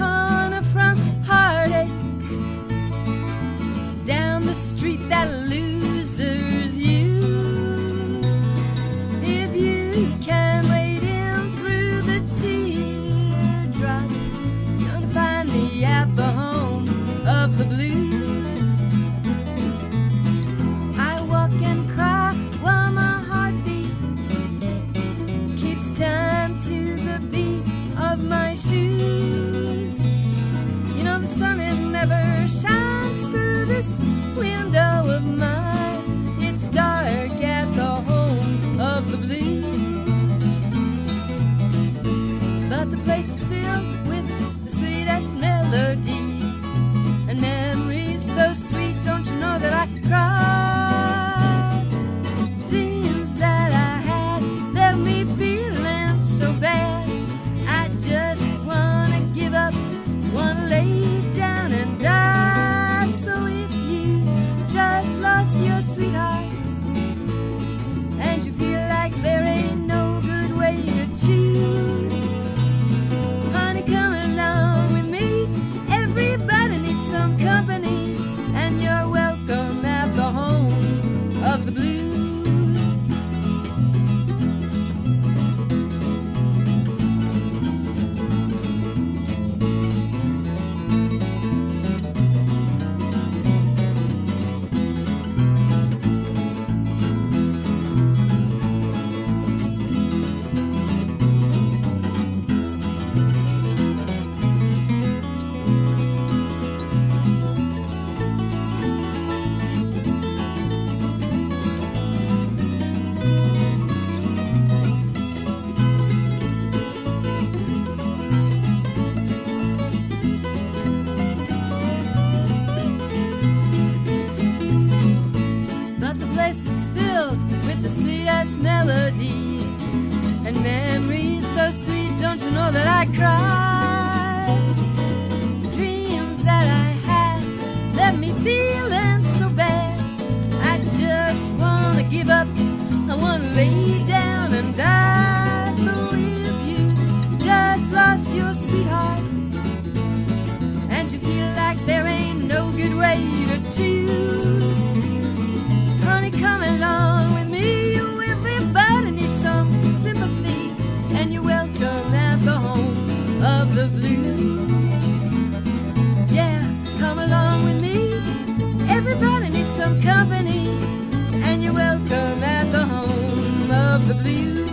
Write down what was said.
corner from heartache, down the street that losers use. If you can wade in through the teardrops, you're gonna find me at the home of the blues. I walk and cry while my heartbeat keeps time to the beat of my shoes. You know the sun, it never shines through this window of mine. It's dark at the home of the blues. But the place is filled with the sweetest melodies and memories so sweet, don't you know that I could cry? Dreams that I had left me feeling so bad. I just wanna give up, wanna lay down and die. So if you just lost your sweetheart and you feel like there ain't no good way to choose, honey, come along with me. Everybody needs some company, and you're welcome at the home of the blues. But the place is filled with the sweetest melodies and memories so sweet, don't you know that I cry? Dreams that I had left me feeling so bad. I just wanna give up, I wanna lay down and die. So if you just lost your sweetheart and you feel like there ain't no good way to choose, honey, come along with me. Everybody needs some sympathy, and you're welcome at the home of the blues. Yeah, come along with me. Everybody needs some company, and you're welcome at the home of the blues.